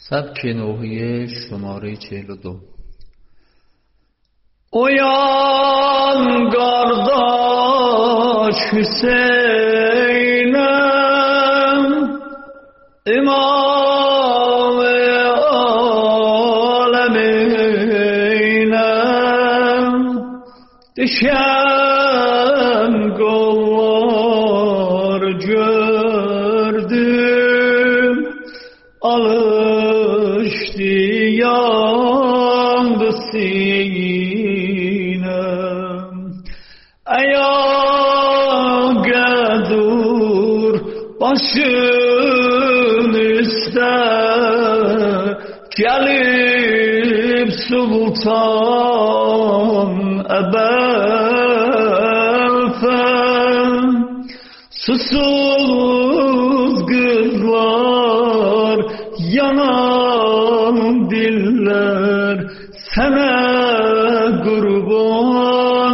سبک نوحیه شماره 42. Uyan kardeş Hüseyin'im, İmam-ı Alemin'im, düşen kollar gördüm, alıştı yandı sinem. Ayağa dur başın üstte, gelip sultan ebelfen, susuz kızlar, yanan diller, sana kurban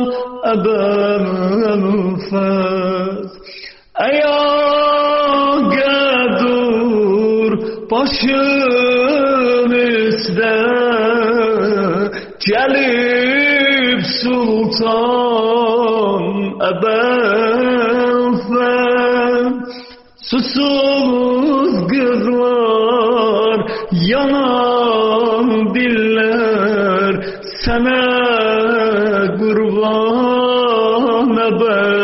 ebelfen. Ayağa dur başın üstte, gelip sultan ebelfen, susuz kızlar, yanan diller, sana kurban ebelfen.